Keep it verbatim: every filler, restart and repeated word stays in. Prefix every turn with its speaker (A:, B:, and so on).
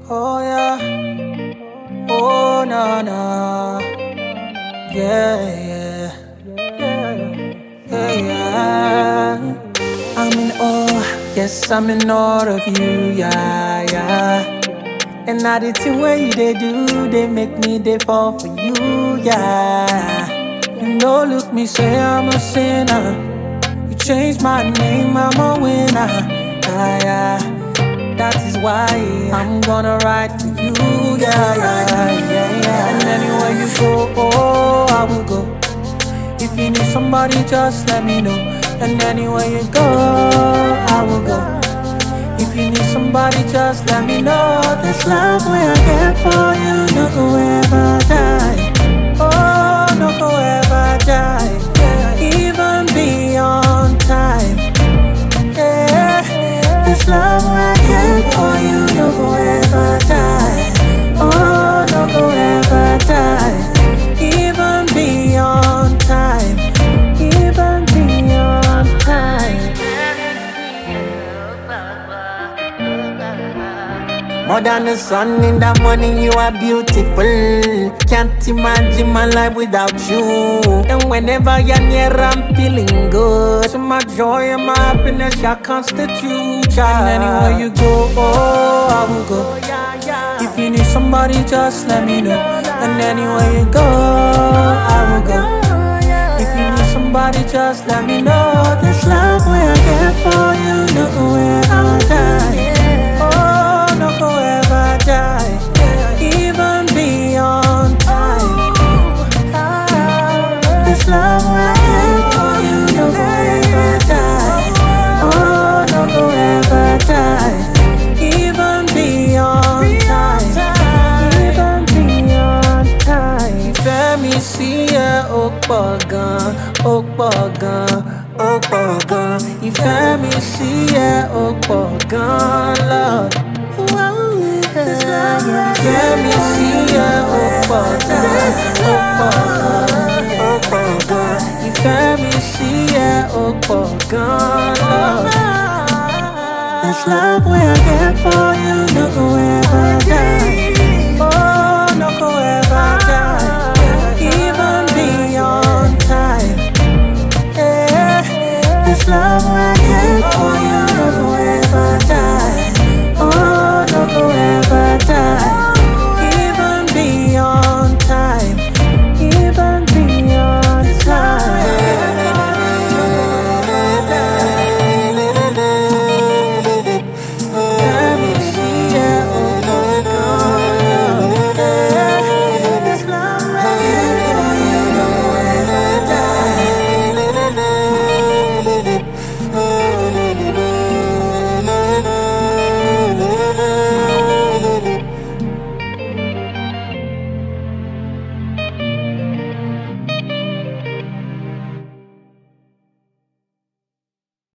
A: Oh yeah, oh na na, yeah yeah, yeah yeah. I'm in awe, yes I'm in awe of you, yeah yeah. And now the thing where you they do, they make me they fall for you, yeah. You know, look me say I'm a sinner. You changed my name, I'm a winner, yeah yeah. That is why I'm gonna ride for you, yeah, yeah, yeah, yeah. And anywhere you go, oh, I will go. If you need somebody, just let me know. And anywhere you go, I will go. If you need somebody, just let me know. This love where I get for you, no go ever die. Oh, no go ever die. Even beyond time. Yeah, this love I get for you, no go ever die. Oh, no go ever die. Even beyond time, even beyond time. More than the sun in the morning, you are beautiful. Can't imagine my life without you. And whenever you're near, I'm feeling good. So my joy and my happiness, your constitute. And anywhere you go, oh, I will go. If you need somebody, just let me know. And anywhere you go, I will go. If you need somebody, just let me know. This love where I get for you, no go ever die. Oh, no go ever die. Even beyond time. This love where I get for you, no go ever die. Oh, no go ever die. Even beyond time. Even beyond time. Ìfẹ́ mi sí ẹ ó pọ̀ gan, ó pọ̀ gan, ó pọ̀ gan. Ìfẹ́ mi sí ẹ ó pọ̀ gan, Lord. Ìfẹ́ mi sí ẹ ó pọ̀ gan, ó pọ̀ gan, ó pọ̀ gan. Ìfẹ́ mi sí ẹ ó pọ̀ gan, Lord. This love where I get for you, no go ever die. Oh, no go ever die. Even beyond time. Yeah, this love